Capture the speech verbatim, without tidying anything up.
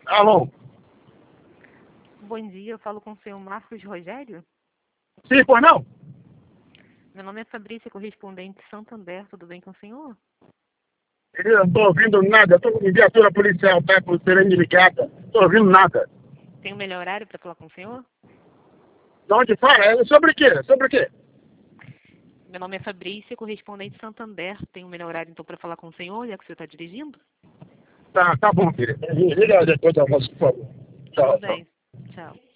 Alô? Bom dia, eu falo com o senhor Marcos Rogério? Sim, pois não? Meu nome é Fabrícia, correspondente de Santander, tudo bem com o senhor? Eu não estou ouvindo nada, estou com viatura policial, tá? Com sirene ligada. Não estou ouvindo nada. Tem o melhor horário para falar com o senhor? De onde fala? É sobre o quê? Sobre o quê? Meu nome é Fabrícia, correspondente de Santander. Tem o melhor horário então para falar com o senhor, já que o senhor está dirigindo? Tá, tá bom, filha. Liga depois da voz, por favor. Tchau, Tudo tchau. bem. Tchau.